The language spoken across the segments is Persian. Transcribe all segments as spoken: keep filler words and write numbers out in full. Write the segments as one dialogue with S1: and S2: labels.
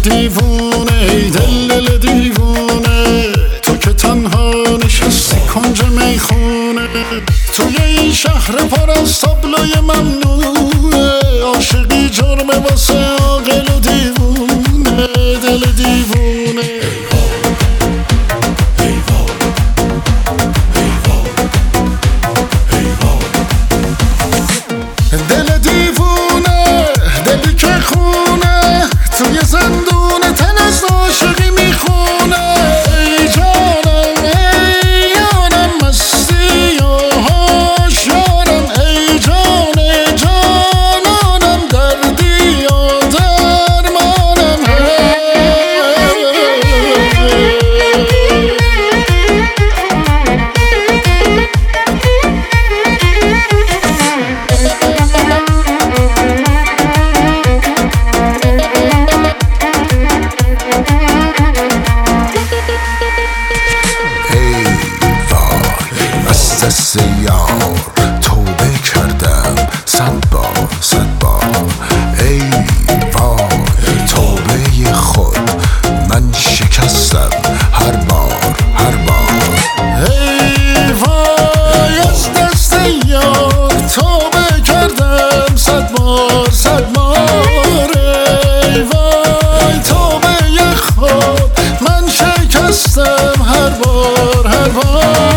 S1: دیوونه ای دل دل دیوونه، تو که تنها نشستی کنج میخونه، توی این شهر پر از تابلوی ممنوعه، عاشقی جرمه واسه عاقل و دیوونه، دل دیوونه. دل دیوونه، دلی که خونه، توی زندون تن از عاشقی میخونه. ای جانم ای یارم مستی و هوشیارم، ای جان جانانم دردی و درمانم.
S2: دست یار توبه کردم صد بار صد بار، ای وای توبه خود من شکستم هر بار هر بار.
S1: ای وای از دست یار توبه کردم صد بار صد بار، ای وای توبه خود من شکستم هر بار هر بار.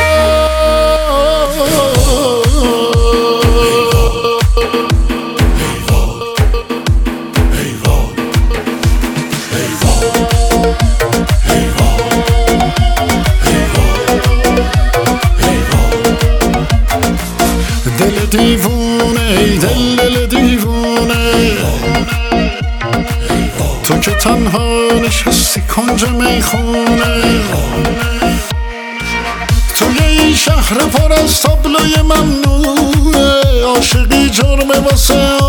S1: دل دیوونه ای دل دل دیوونه، تو که تنها نشستی کنج میخونه، توی این شهر پر از تابلوی ممنوعه، عاشقی جرمه واسه